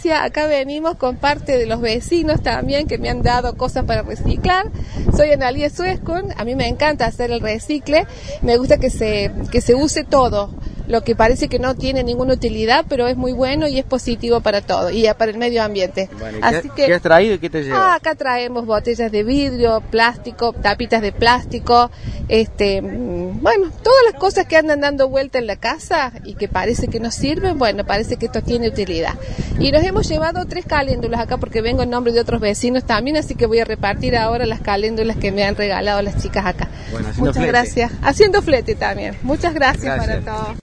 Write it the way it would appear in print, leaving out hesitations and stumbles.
gracias. Acá venimos con parte de los vecinos también que me han dado cosas para reciclar. Soy Analía Suescun, a mí me encanta hacer el recicle, me gusta que se use todo, lo que parece que no tiene ninguna utilidad, pero es muy bueno y es positivo para todo y para el medio ambiente. Bueno, así ¿qué has traído y qué te llevas? Acá traemos botellas de vidrio, plástico, tapitas de plástico, bueno, todas las cosas que andan dando vuelta en la casa y que parece que no sirven, bueno, parece que esto tiene utilidad. Y nos hemos llevado 3 caléndulas acá porque vengo en nombre de otros vecinos también, así que voy a repartir ahora las caléndulas que me han regalado las chicas acá. Bueno, muchas flete. Gracias. Haciendo flete también. Muchas gracias. Para todos.